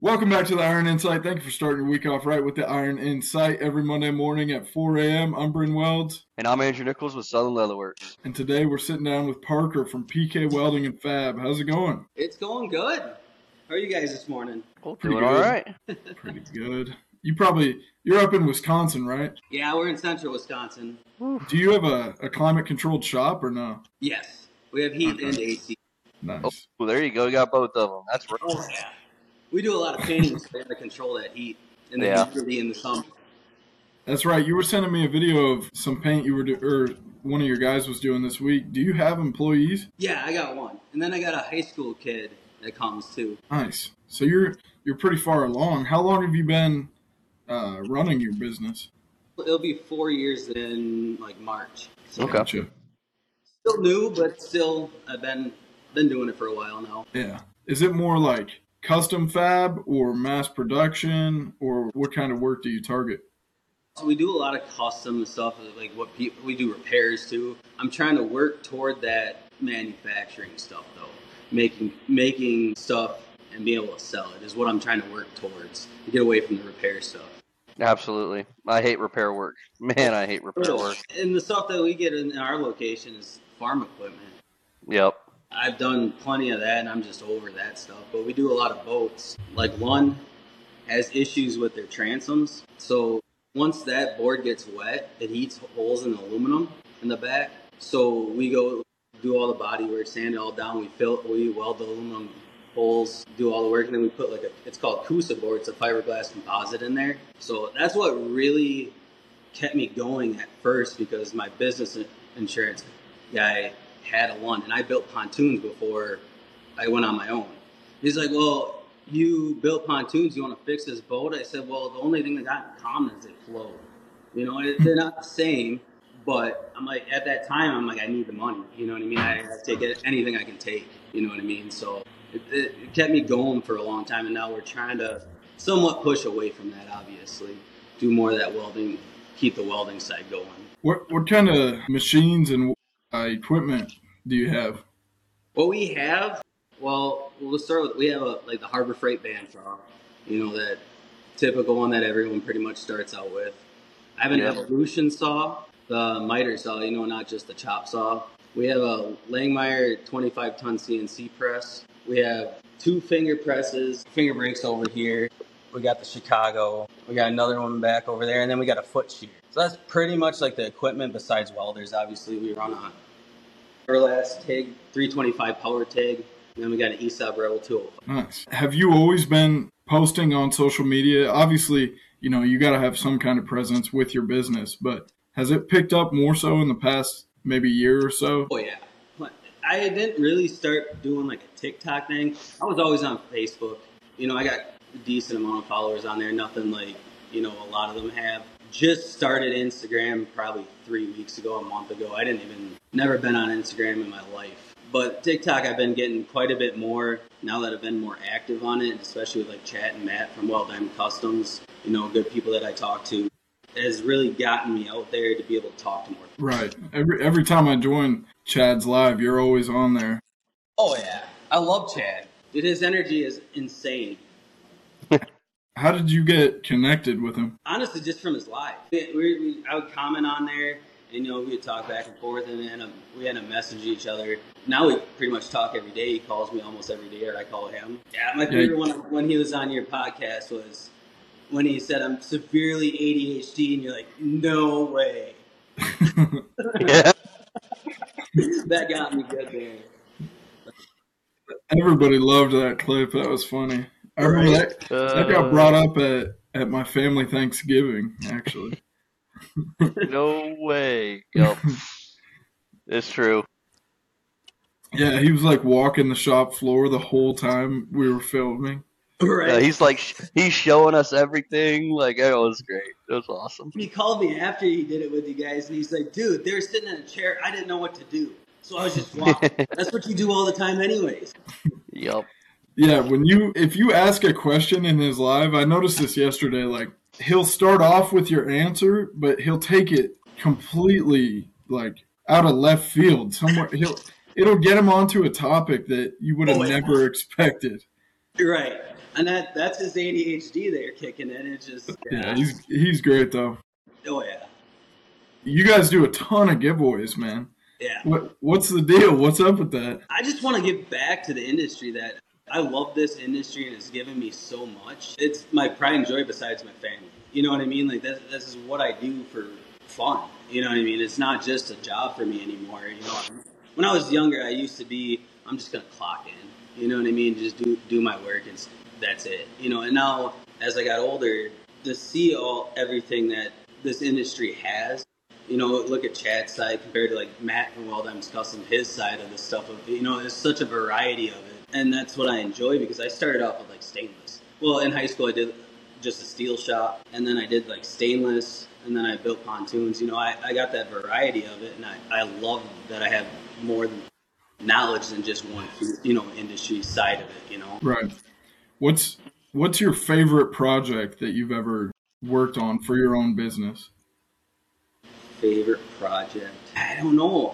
Welcome back to the Iron Insight. Thank you for starting your week off right with the Iron Insight every Monday morning at 4 a.m. I'm Bryn Welds. And I'm Andrew Nichols with Southern Leatherworks. And today we're sitting down with Parker from PK Welding and Fab. How's it going? It's going good. How are you guys this morning? Pretty Doing good. all right. Pretty good. You're up in Wisconsin, right? Yeah, we're in central Wisconsin. Do you have a climate-controlled shop or no? Yes, we have heat and AC. Nice. Well, there you go. You got both of them. That's right. Oh, yeah. We do a lot of painting, so we have to control that heat and the humidity in the summer. That's right. You were sending me a video of some paint you were or one of your guys was doing this week. Do you have employees? Yeah, I got one. And then I got a high school kid that comes too. Nice. So you're pretty far along. How long have you been running your business? It'll be 4 years in March. So Okay. Gotcha. Still new, but still I've been doing it for a while now. Yeah. Is it more like custom fab or mass production, or what kind of work do you target? So we do a lot of custom stuff, like what we do repairs too. I'm trying to work toward that manufacturing stuff though. Making stuff and being able to sell it is what I'm trying to work towards to get away from the repair stuff. Absolutely. I hate repair work. Man, I hate repair work. And the stuff that we get in our location is farm equipment. Yep. I've done plenty of that and I'm just over that stuff. But we do a lot of boats. Like one has issues with their transoms. So once that board gets wet, it heats holes in the aluminum in the back. So we go do all the body work, sand it all down. We weld the aluminum holes, do all the work, and then we put it's called Coosa board. It's a fiberglass composite in there. So that's what really kept me going at first, because my business insurance guy had a one, and I built pontoons before I went on my own. He's like, well, you built pontoons, you want to fix this boat? I said, well, the only thing they got in common is they float. You know, they're not the same, but I'm like, at that time, I'm like, I need the money. You know what I mean? I take anything I can take. You know what I mean? So it kept me going for a long time, and now we're trying to somewhat push away from that, obviously. Do more of that welding, keep the welding side going. What kind of machines and equipment do you have? What we have, well, let's start with, we have the Harbor Freight bandsaw, you know, that typical one that everyone pretty much starts out with. I have an Evolution saw, the miter saw, you know, not just the chop saw. We have a Langmuir 25-ton CNC press. We have 2 finger presses, finger brakes over here. We got the Chicago. We got another one back over there, and then we got a foot shear. So that's pretty much like the equipment besides welders. Obviously, we run a Burlast TIG, 325 power TIG, and then we got an ESAB Rebel 205. Nice. Have you always been posting on social media? Obviously, you know, you got to have some kind of presence with your business, but has it picked up more so in the past maybe year or so? Oh, yeah. I didn't really start doing like a TikTok thing. I was always on Facebook. You know, I got a decent amount of followers on there, nothing like, you know, a lot of them have. Just started Instagram probably 3 weeks ago, a month ago. Never been on Instagram in my life. But TikTok, I've been getting quite a bit more now that I've been more active on it, especially with like Chat and Matt from Well Diamond Customs, you know, good people that I talk to. It has really gotten me out there to be able to talk to more people. Right. Every time I join Chad's live, you're always on there. Oh, yeah. I love Chad. Dude, his energy is insane. How did you get connected with him? Honestly, just from his live. I would comment on there, and, you know, we would talk back and forth, and then we had to message each other. Now we pretty much talk every day. He calls me almost every day, or I call him. Yeah, my favorite one when he was on your podcast was when he said, I'm severely ADHD, and you're like, no way. Yeah. That got me good there. Everybody loved that clip. That was funny. I remember that got brought up at my family Thanksgiving, actually. No way. Yep. It's true. Yeah, he was like walking the shop floor the whole time we were filming. Right. Yeah, he's showing us everything. Like, it was great. It was awesome. He called me after he did it with you guys, and he's like, dude, they were sitting in a chair. I didn't know what to do. So I was just walking. That's what you do all the time anyways. Yep. Yeah, if you ask a question in his live, I noticed this yesterday, like he'll start off with your answer, but he'll take it completely like out of left field. Somewhere it'll get him onto a topic that you would have never expected. Right. And that's his ADHD there kicking in. It's just Yeah, he's great though. oh yeah, You guys do a ton of giveaways, man. yeah. What's the deal? What's up with that? I just want to give back to the industry. That I love this industry and it's given me so much. It's my pride and joy besides my family. You know what I mean? Like this is what I do for fun. You know what I mean? It's not just a job for me anymore. You know, when I was younger, I used to be, I'm just gonna clock in. You know what I mean? Just do my work and that's it. You know, and now as I got older, to see everything that this industry has. You know, look at Chad's side compared to like Matt and Weldheim's Custom, his side of the stuff. You know, there's such a variety of it, and that's what I enjoy because I started off with like stainless. Well, in high school, I did just a steel shop, and then I did like stainless, and then I built pontoons. You know, I got that variety of it, and I love that I have more knowledge than just one, you know, industry side of it. You know, Right. What's your favorite project that you've ever worked on for your own business? favorite project? I don't know.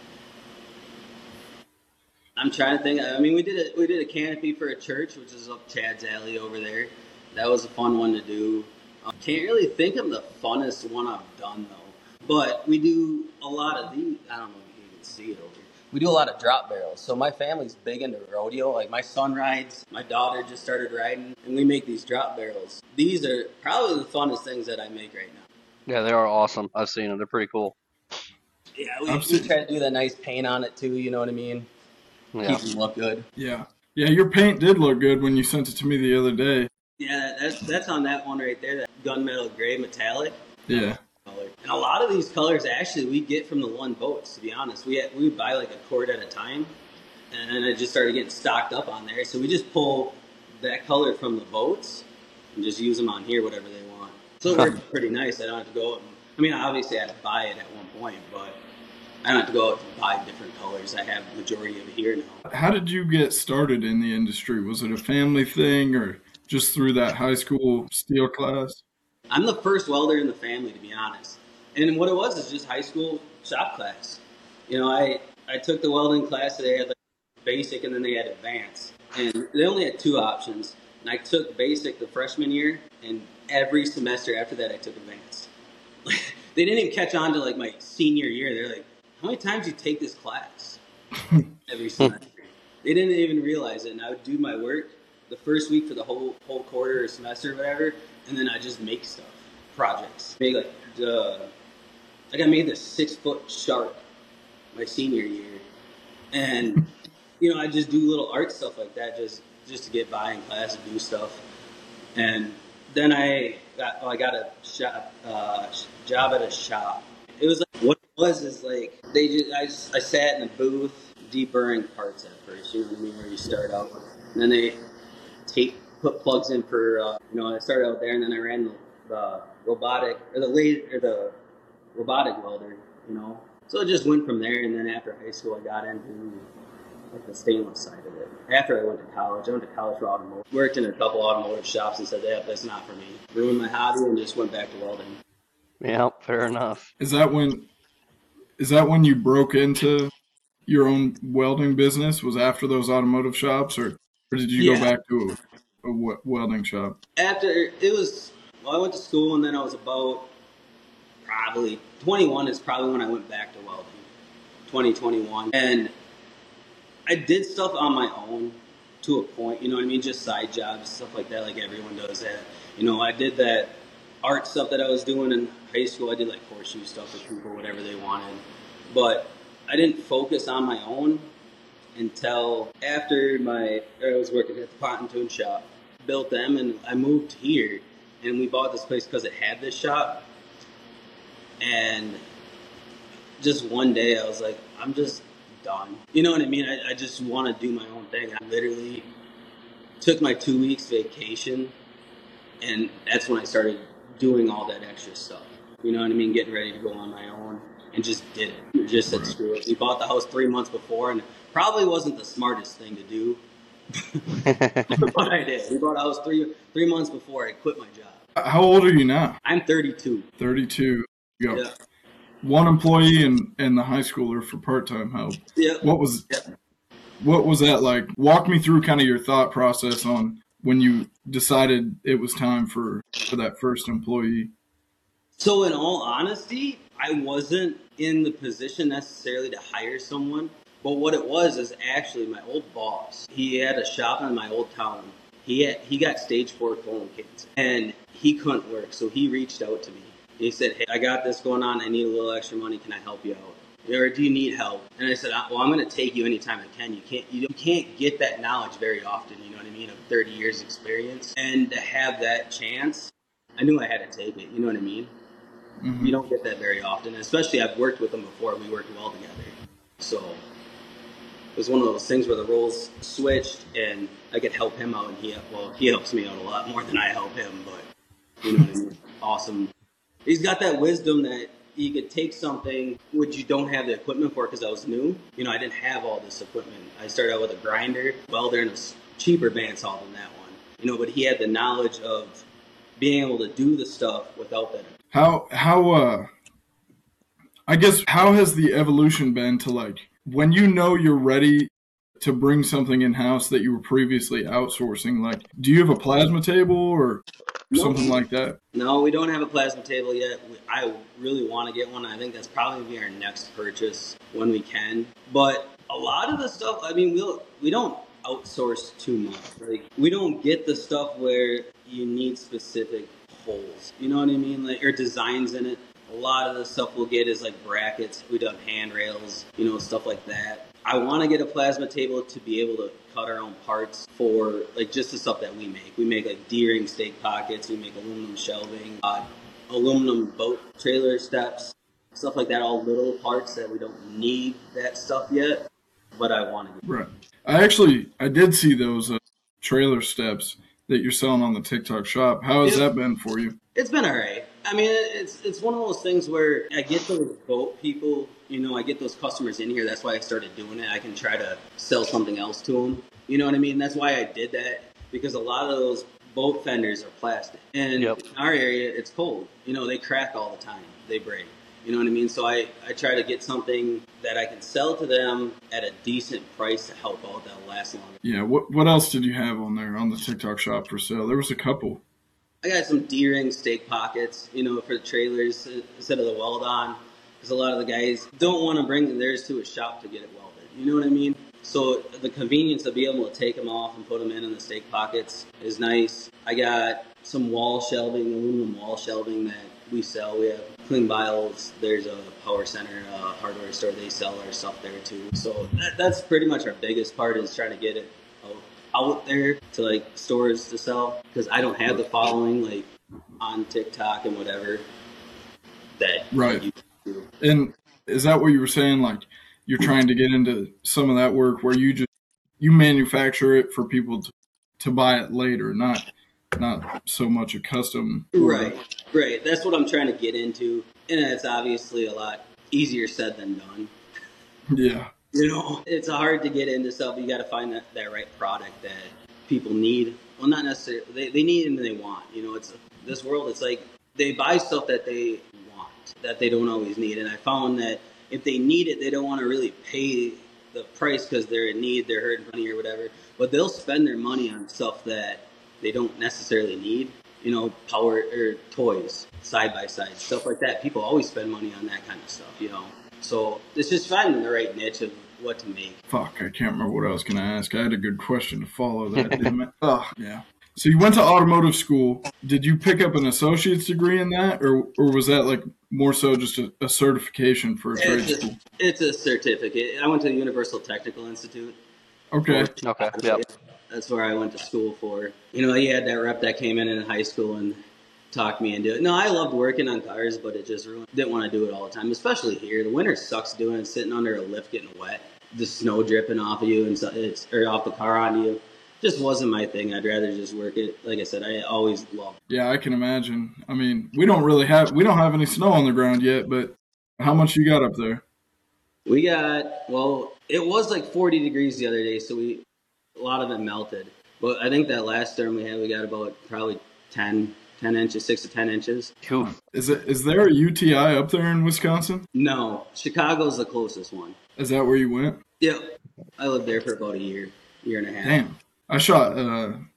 I'm trying to think. I mean, we did a canopy for a church, which is up Chad's alley over there. That was a fun one to do. Can't really think of the funnest one I've done though. But we do a lot of these. I don't know if you can see it over here. We do a lot of drop barrels. So my family's big into rodeo. Like my son rides, my daughter just started riding, and we make these drop barrels. These are probably the funnest things that I make right now. Yeah, they are awesome. I've seen them. They're pretty cool. Yeah, we try to do the nice paint on it too. You know what I mean? Yeah. Keep them look good. Yeah. Yeah, your paint did look good when you sent it to me the other day. Yeah, that's on that one right there, that gunmetal gray metallic. Yeah. And a lot of these colors actually we get from the Lund boats, to be honest. We buy like a quart at a time, and then it just started getting stocked up on there. So we just pull that color from the boats and just use them on here, whatever they want. So it works pretty nice. I don't have to go out and, I mean, obviously I had to buy it at one point, but I don't have to go out and buy different colors. I have the majority of it here now. How did you get started in the industry? Was it a family thing or just through that high school steel class? I'm the first welder in the family, to be honest. And what it was is just high school shop class. You know, I took the welding class. They had like basic and then they had advanced. And they only had two options. And I took basic the freshman year, and every semester after that I took advanced. They didn't even catch on to like my senior year. They're like, how many times do you take this class? Every semester. They didn't even realize it. And I would do my work the first week for the whole quarter or semester or whatever, and then I just make stuff, projects. Make like I made this 6-foot shark my senior year, and you know I just do little art stuff like that just to get by in class and do stuff. And then I got a job at a shop. It was like, what it was is like I sat in a booth deburring parts at first, you know what I mean, where you start out, and then they put plugs in for you know, I started out there, and then I ran the robotic welder, you know. So it just went from there, and then after high school I got into like the stainless side of it. After I went to college for automotive. Worked in a couple automotive shops and said, yeah, that's not for me. Ruined my hobby and just went back to welding. Yeah, fair enough. Is that when you broke into your own welding business? Was after those automotive shops, or did you go back to a welding shop? After it was, well, I went to school, and then I was about probably 21 is probably when I went back to welding. 2021, and I did stuff on my own to a point, you know what I mean? Just side jobs, stuff like that, like everyone does that. You know, I did that art stuff that I was doing in high school. I did like horseshoe stuff for people, whatever they wanted. But I didn't focus on my own until after I was working at the pontoon shop. Built them, and I moved here, and we bought this place because it had this shop. And just one day I was like, I'm just done. You know what I mean? I just want to do my own thing. I literally took my 2 weeks vacation, and that's when I started doing all that extra stuff. You know what I mean? Getting ready to go on my own, and just did it. Just said, screw it. We bought the house 3 months before, and it probably wasn't the smartest thing to do. But I did. We bought a house three months before I quit my job. How old are you now? I'm 32. 32. You got Yeah. one employee and the high schooler for part-time help. Yeah. What was that like? Walk me through kind of your thought process on when you decided it was time for that first employee? So in all honesty, I wasn't in the position necessarily to hire someone. But what it was is actually my old boss. He had a shop in my old town. He got stage 4 colon cancer, and he couldn't work. So he reached out to me. He said, "Hey, I got this going on. I need a little extra money. Can I help you out? Or do you need help?" And I said, "Well, I'm going to take you anytime I can. You can't get that knowledge very often. You know what I mean? Of 30 years experience, and to have that chance, I knew I had to take it. You know what I mean? Mm-hmm. You don't get that very often. Especially I've worked with him before. We worked well together. So it was one of those things where the roles switched, and I could help him out, and he helps me out a lot more than I help him. But you know what I mean? Awesome. He's got that wisdom that you could take something which you don't have the equipment for, because I was new. You know, I didn't have all this equipment. I started out with a grinder, welder, and a cheaper bandsaw than that one. You know, but he had the knowledge of being able to do the stuff without that. I guess, how has the evolution been to, like, when you know you're ready to bring something in-house that you were previously outsourcing, like, do you have a plasma table or something like that? No, we don't have a plasma table yet. I really want to get one. I think that's probably going to be our next purchase when we can. But a lot of the stuff, I mean, we don't outsource too much. Like, we don't get the stuff where you need specific holes. You know what I mean? Like, or designs in it. A lot of the stuff we'll get is like brackets. We done handrails, you know, stuff like that. I want to get a plasma table to be able to cut our own parts for, like, just the stuff that we make. We make, like, D-ring stake pockets. We make aluminum shelving, aluminum boat trailer steps, stuff like that. All little parts that we don't need that stuff yet, but I want to get. Right. I did see those trailer steps that you're selling on the TikTok shop. How has that been for you? It's been all right. I mean, it's one of those things where I get those boat people, you know, I get those customers in here. That's why I started doing it. I can try to sell something else to them. You know what I mean? That's why I did that, because a lot of those boat fenders are plastic. And in our area, it's cold. You know, they crack all the time. They break. You know what I mean? So I try to get something that I can sell to them at a decent price to help out that'll last longer. Yeah, what else did you have on there on the TikTok shop for sale? There was a couple. I got some D-ring stake pockets, you know, for the trailers instead of the weld on, because a lot of the guys don't want to bring theirs to a shop to get it welded. You know what I mean? So the convenience of being able to take them off and put them in the stake pockets is nice. I got some wall shelving, aluminum wall shelving that we sell. We have Clean Biles. There's a Power Center hardware store. They sell our stuff there too. So that's pretty much our biggest part, is trying to get it out there to, like, stores to sell, because I don't have the following, like, on TikTok and whatever that right. You do. And is that what you were saying? Like, you're trying to get into some of that work where you manufacture it for people to buy it later, not so much a custom order. Right. That's what I'm trying to get into, and it's obviously a lot easier said than done. Yeah. You know, it's hard to get into stuff. You got to find that right product that people need. Well, not necessarily. They need and they want. You know, it's this world. It's like they buy stuff that they want, that they don't always need. And I found that if they need it, they don't want to really pay the price because they're in need, they're hurting money or whatever. But they'll spend their money on stuff that they don't necessarily need. You know, power or toys, side by side, stuff like that. People always spend money on that kind of stuff. You know. So it's just finding the right niche of what to make. Fuck, I can't remember what I was going to ask. I had a good question to follow that, damn it. Oh, yeah. So you went to automotive school. Did you pick up an associate's degree in that, or was that, like, more so just a certification for a trade school? It's a certificate. I went to the Universal Technical Institute. Okay, yep. That's where I went to school for. You know, he had that rep that came in high school and talked me into it. No, I loved working on cars, but it just ruined. Didn't want to do it all the time, especially here. The winter sucks doing it, sitting under a lift getting wet, the snow dripping off of you or off the car onto you. Just wasn't my thing. I'd rather just work it. Like I said, I always loved it. Yeah, I can imagine. I mean, we don't have any snow on the ground yet, but how much you got up there? We got, well, it was like 40 degrees the other day, so a lot of it melted. But I think that last storm we got about probably 10 inches, 6 to 10 inches. Cool. Is there a UTI up there in Wisconsin? No, Chicago's the closest one. Is that where you went? Yep. I lived there for about a year and a half. Damn. I shot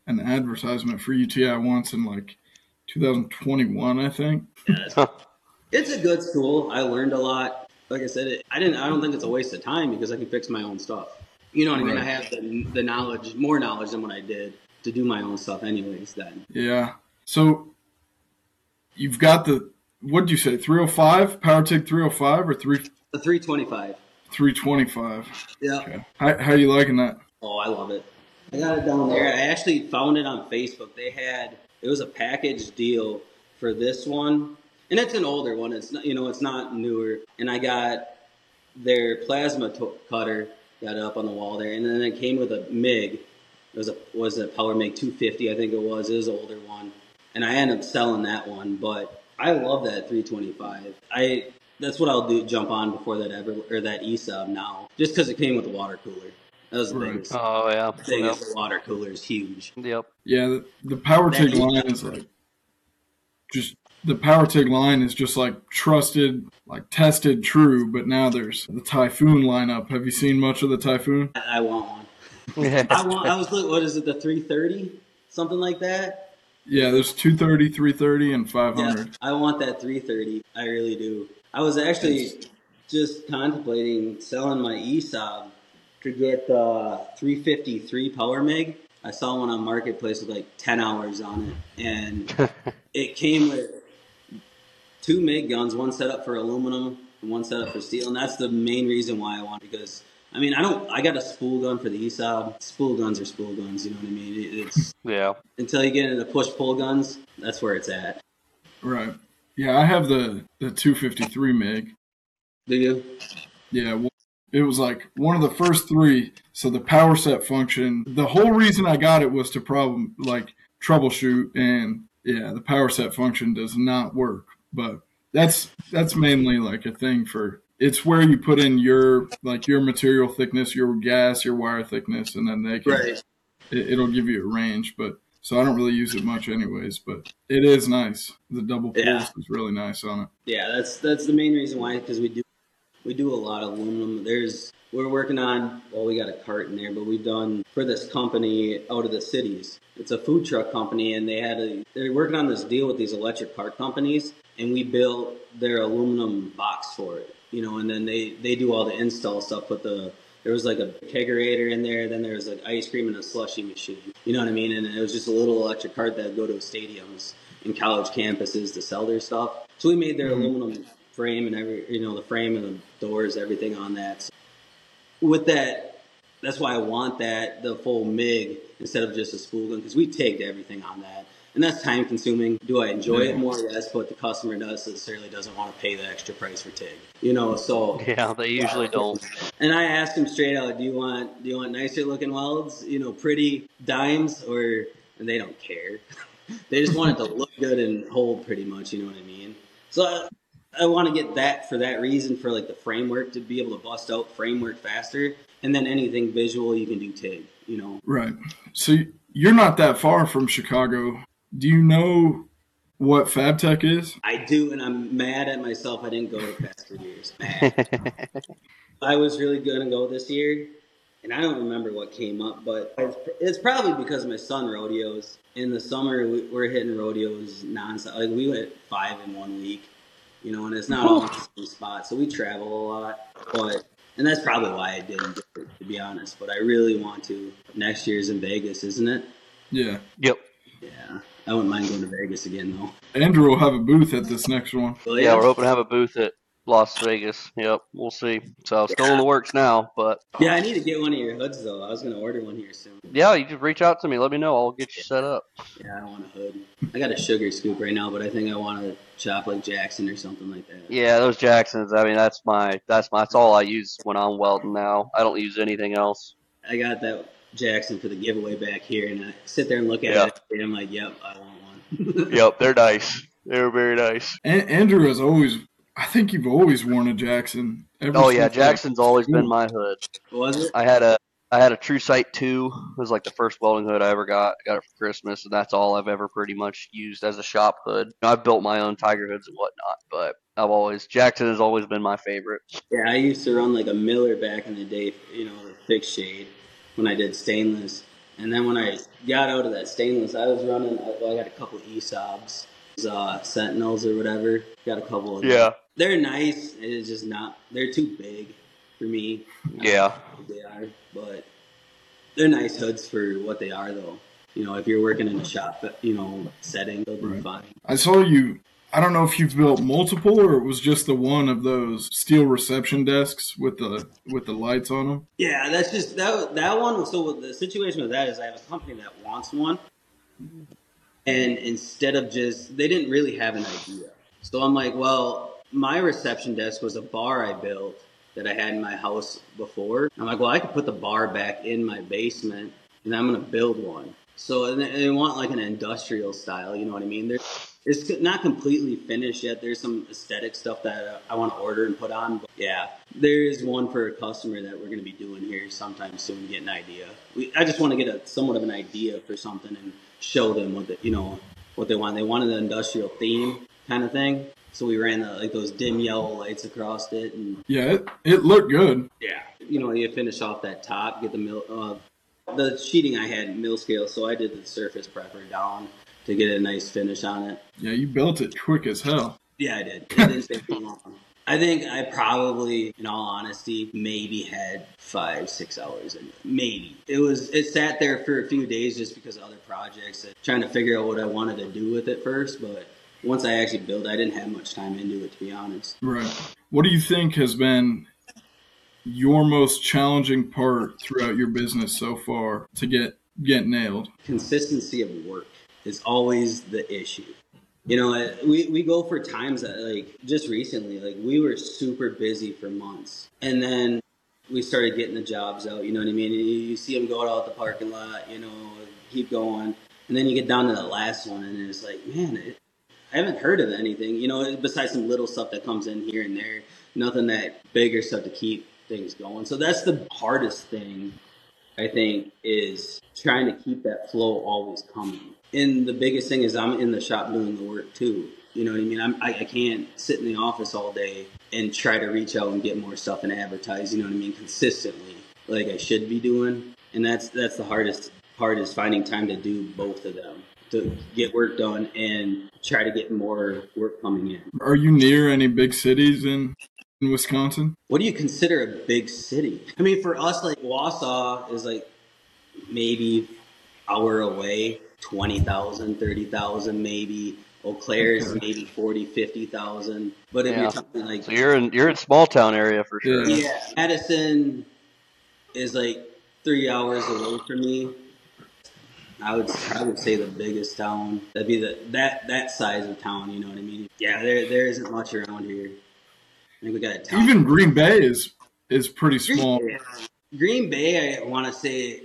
an advertisement for UTI once in like 2021, I think. Yeah, it's a good school. I learned a lot. Like I said, I don't think it's a waste of time because I can fix my own stuff. You know what I mean? I Right. have the knowledge, more knowledge than what I did to do my own stuff anyways then. Yeah. So you've got what did you say, 305, PowerTig 305 or The 325. 325? Yeah. Okay. How you liking that? Oh, I love it. I got it down there. I actually found it on Facebook. It was a package deal for this one. And it's an older one. It's not, it's not newer. And I got their plasma cutter, got it up on the wall there. And then it came with a MIG. It was a Power MIG 250, I think it was. It was an older one. And I ended up selling that one, but I love that 325. That's what I'll do, jump on before that ESUB now, just because it came with a water cooler. That was the Right. biggest. Oh yeah. The water cooler is huge. Yep. Yeah, the PowerTig line is like the PowerTig line is just like trusted, like tested, true. But now there's the Typhoon lineup. Have you seen much of the Typhoon? I want one. Yeah. I was looking. What is it? The 330, something like that. Yeah, there's 230, 330, and 500. Yeah, I want that 330. I really do. I was actually just contemplating selling my ESOB to get the 353 Power MIG. I saw one on Marketplace with like 10 hours on it, and it came with 2 MIG guns, one set up for aluminum and one set up for steel, and that's the main reason why I want it, because I mean, I got a spool gun for the ESOB. Spool guns are spool guns, you know what I mean? It's Yeah. until you get into push-pull guns, that's where it's at. Right. Yeah, I have the 253 MIG. Do you? Yeah, well, it was like one of the first 3. So the power set function, the whole reason I got it was to troubleshoot, and yeah, the power set function does not work. But that's mainly like a thing for, it's where you put in your material thickness, your gas, your wire thickness, and then they can, it'll give you a range. But so I don't really use it much anyways, but it is nice. The double pulse is really nice on it. Yeah, that's the main reason why, because we do a lot of aluminum. We're working on, well, we got a cart in there, but we've done for this company out of the cities. It's a food truck company, and they're working on this deal with these electric cart companies, and we built their aluminum box for it, and then they do all the install stuff. There was like a kegerator in there, then there was like ice cream and a slushy machine. You know what I mean? And it was just a little electric cart that would go to stadiums and college campuses to sell their stuff. So we made their aluminum frame and the frame and the doors, everything on that. So with that, that's why I want the full MIG instead of just a spool gun, because we tagged everything on that. And that's time consuming. Do I enjoy it more? Yes, but the customer necessarily doesn't want to pay the extra price for TIG. So Yeah, they usually don't. And I asked him straight out, do you want nicer looking welds, pretty dimes, and they don't care. They just want it to look good and hold pretty much, you know what I mean? So I want to get that for that reason, for like the framework, to be able to bust out framework faster, and then anything visual you can do TIG, Right. So you're not that far from Chicago. Do you know what FabTech is? I do, and I'm mad at myself I didn't go the past 3 years. Mad. I was really going to go this year, and I don't remember what came up, but it's probably because my son rodeos. In the summer, we're hitting rodeos nonstop. Like, we went 5 in 1 week, and it's not all in the same spot, so we travel a lot. And that's probably why I didn't do it, to be honest. But I really want to. Next year's in Vegas, isn't it? Yeah. Yep. Yeah. I wouldn't mind going to Vegas again, though. Andrew will have a booth at this next one. Well, Yeah, we're hoping to have a booth at Las Vegas. Yep, we'll see. So still in the works now, but yeah, I need to get one of your hoods, though. I was going to order one here soon. yeah, you can reach out to me. Let me know. I'll get you set up. Yeah, I want a hood. I got a sugar scoop right now, but I think I want to chop like Jackson or something like that. Yeah, those Jacksons. I mean, that's all I use when I'm welding now. I don't use anything else. I got that Jackson for the giveaway back here, and I sit there and look at it, and I'm like, yep, I want one. Yep, they're nice. They're very nice. Andrew has always, I think you've always worn a Jackson. Oh yeah, Jackson's always been my hood. Was it? I had a True Sight 2. It was like the first welding hood I ever got. I got it for Christmas, and that's all I've ever pretty much used as a shop hood. I've built my own Tiger hoods and whatnot, but Jackson has always been my favorite. Yeah, I used to run like a Miller back in the day, the thick shade when I did stainless. And then when I got out of that stainless, I was running. I got a couple ESOBs, Sentinels or whatever. Got a couple of them. Yeah. They're nice. It's just not. They're too big for me. Yeah. They are, but they're nice hoods for what they are, though. You know, if you're working in a shop, setting, they'll be fine. I saw you. I don't know if you've built multiple or it was just the one of those steel reception desks with the lights on them. Yeah, that's just that one. So the situation with that is I have a company that wants one, and instead of they didn't really have an idea. So I'm like, well, my reception desk was a bar I built that I had in my house before. I'm like, well, I could put the bar back in my basement, and I'm going to build one. So they want like an industrial style, you know what I mean? It's not completely finished yet. There's some aesthetic stuff that I want to order and put on. But yeah, there is one for a customer that we're going to be doing here sometime soon, get an idea. I just want to get somewhat of an idea for something and show them what they want. They wanted an industrial theme kind of thing. So we ran those dim yellow lights across it. And yeah, it looked good. Yeah. You finish off that top, get the sheeting I had mill scale, so I did the surface prepper down to get a nice finish on it. Yeah, you built it quick as hell. Yeah, I did. It didn't take too long. I think I probably, in all honesty, maybe had 5-6 hours in it. Maybe. It sat there for a few days just because of other projects, trying to figure out what I wanted to do with it first, but once I actually built, I didn't have much time into it, to be honest. Right. What do you think has been your most challenging part throughout your business so far to get nailed? Consistency of work is always the issue. We go for times that, just recently, we were super busy for months. And then we started getting the jobs out, you know what I mean? You see them go out the parking lot, keep going. And then you get down to the last one, and it's like, man, I haven't heard of anything, besides some little stuff that comes in here and there. Nothing that bigger stuff to keep things going. So that's the hardest thing, I think, is trying to keep that flow always coming. And the biggest thing is I'm in the shop doing the work too. You know what I mean? I can't sit in the office all day and try to reach out and get more stuff and advertise, you know what I mean, consistently like I should be doing. And that's the hardest part, is finding time to do both of them, to get work done and try to get more work coming in. Are you near any big cities in Wisconsin? What do you consider a big city? I mean, for us, Wausau is maybe hour away, 20,000, 30,000 maybe. Eau Claire is maybe 40, 50,000. But if you're talking so you're in small town area for sure. Yeah. Madison is 3 hours away from me. I would say the biggest town. That'd be that size of town, you know what I mean? Yeah, there isn't much around here. I think we got a town. Even Green Bay is pretty small. Green Bay, I want to say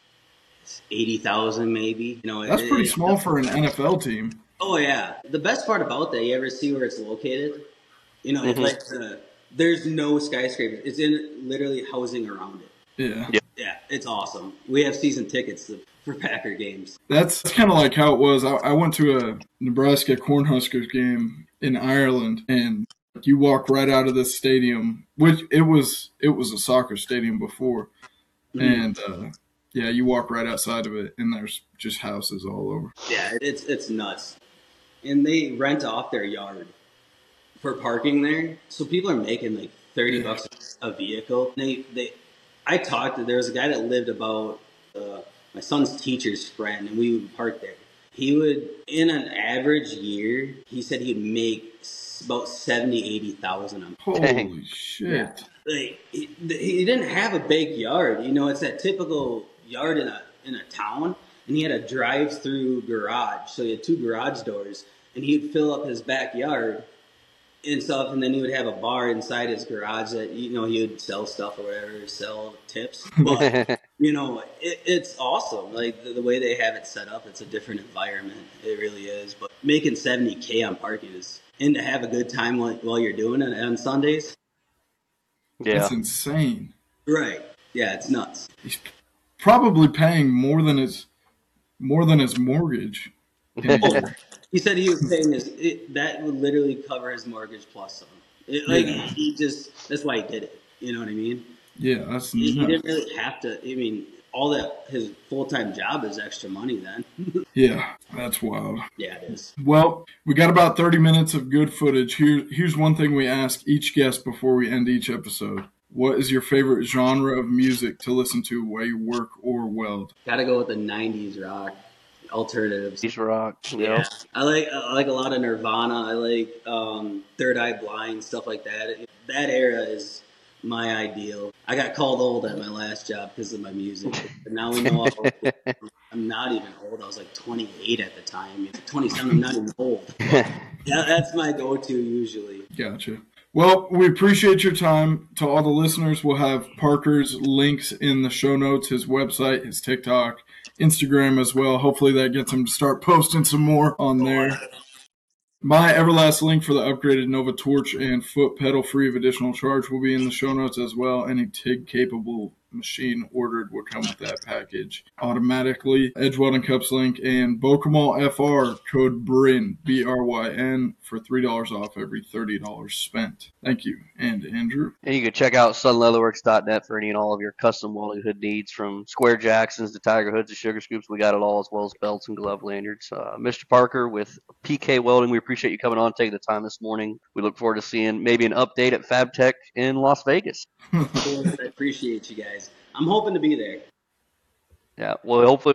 80,000 maybe. That's pretty small for an NFL team. Oh yeah. The best part about that, you ever see where it's located? It's there's no skyscrapers. It's in literally housing around it. Yeah, it's awesome. We have season tickets for Packer games. That's kind of like how it was. I went to a Nebraska Cornhuskers game in Ireland, and you walk right out of this stadium, which it was a soccer stadium before, and you walk right outside of it, and there's just houses all over. Yeah, it's nuts, and they rent off their yard for parking there, so people are making $30 a vehicle. There was a guy that lived about my son's teacher's friend, and we would park there. He would, in an average year, he said he'd make about 70,000, 80,000. Holy shit! He didn't have a big yard. It's that typical yard in a town, and he had a drive-through garage. So he had 2 garage doors, and he'd fill up his backyard and stuff, and then he would have a bar inside his garage that he would sell stuff or whatever, sell tips. But it's awesome. The way they have it set up, it's a different environment. It really is. But making $70K on parking and to have a good time while you're doing it on Sundays. Yeah, that's insane. Right? Yeah, it's nuts. He's probably paying more than his mortgage. He said he was paying that would literally cover his mortgage plus some. That's why he did it. You know what I mean? Yeah, that's he didn't really have to. I mean, all that his full-time job is extra money then. Yeah, that's wild. Yeah, it is. Well, we got about 30 minutes of good footage. Here's one thing we ask each guest before we end each episode. What is your favorite genre of music to listen to while you work or weld? Gotta go with the 90s rock alternatives. He's rock. Yeah, I like a lot of Nirvana. I like Third Eye Blind, stuff like that. That era is my ideal. I got called old at my last job because of my music. But now we know I'm not even old. I was like 28 at the time. 27, I'm not even old. But yeah, that's my go-to usually. Gotcha. Well, we appreciate your time. To all the listeners, we'll have Parker's links in the show notes, his website, his TikTok, Instagram as well. Hopefully that gets him to start posting some more on there. My Everlast link for the upgraded Nova Torch and foot pedal free of additional charge will be in the show notes as well. Any TIG-capable machine ordered will come with that package automatically. Edge Welding Cups link and Bokamol FR code BRYN, BRYN, for $3 off every $30 spent. Thank you. And Andrew? And you can check out sunleatherworks.net for any and all of your custom welding hood needs, from square Jacksons to Tiger hoods to sugar scoops. We got it all, as well as belts and glove lanyards. Mr. Parker with PK Welding, we appreciate you coming on, taking the time this morning. We look forward to seeing maybe an update at FabTech in Las Vegas. I appreciate you guys. I'm hoping to be there. Yeah, well, hopefully